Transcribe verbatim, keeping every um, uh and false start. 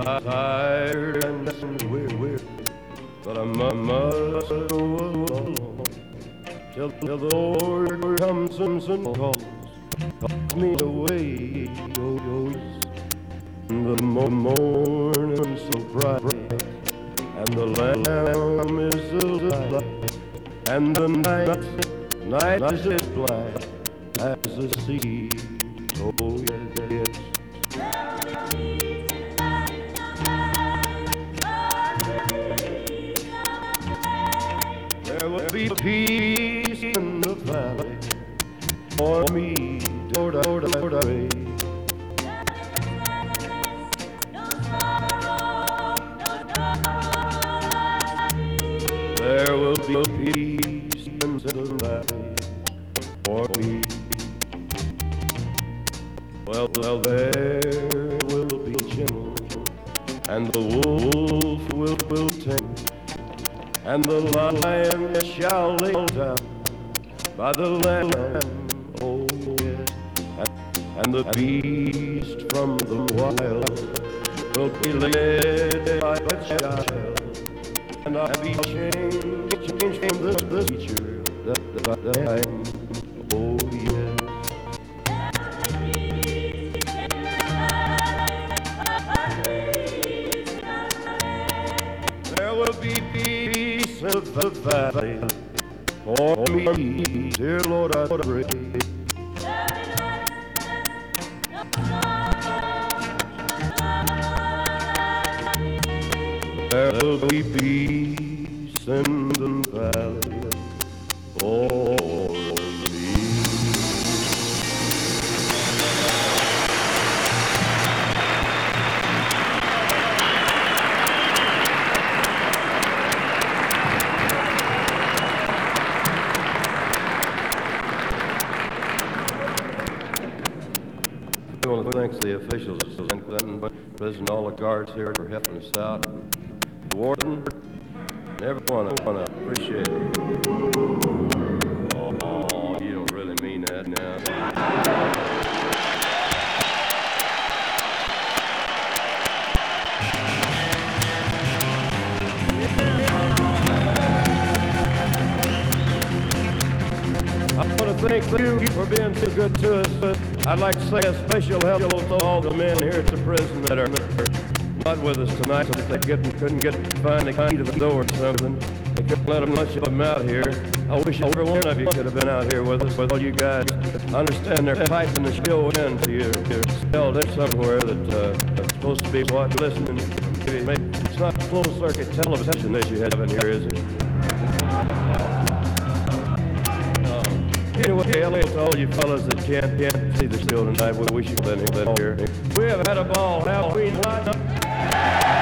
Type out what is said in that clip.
tired and weary, but I must go along till, till the Lord comes and calls, calls me away. Oh, oh, yes. The morning so bright, and the lamb is alive, and the night, night is black as the sea. Oh, yes, yes. There will be peace in the valley for me, do da do da do da. There will be peace in the valley for me. Well, well, there will be gentle, and the wolf will, will tame, and the lion shall lay down by the lamb, oh yes, and, and the beast from the wild will be led by a child. And I'll be changed, changed from the, the teacher that, that, that I am. Oh, yes. There will be peace in the valley for me, dear Lord, I pray. There will be peace in the valley for me. I want to thank the officials, San Quentin, President, all the guards here for helping us out. Warden, and everyone, I want to appreciate it. Oh, oh, you don't really mean that now. I want to thank you for being so good to us, but I'd like to say a special hello to all the men here at the prison that are not with us tonight, so they get, couldn't get find the key to the door or something. They couldn't let them much of them out here. I wish every one of you could have been out here with us, with all you guys. I understand they're piping the show into your, your cell there somewhere that uh, that's supposed to be what listening. Maybe, maybe it's not closed circuit television that you have in here, is it? Anyway, hello to all you fellas that can't, can't see the show tonight. We wish you had been here. We have had a ball, have we not?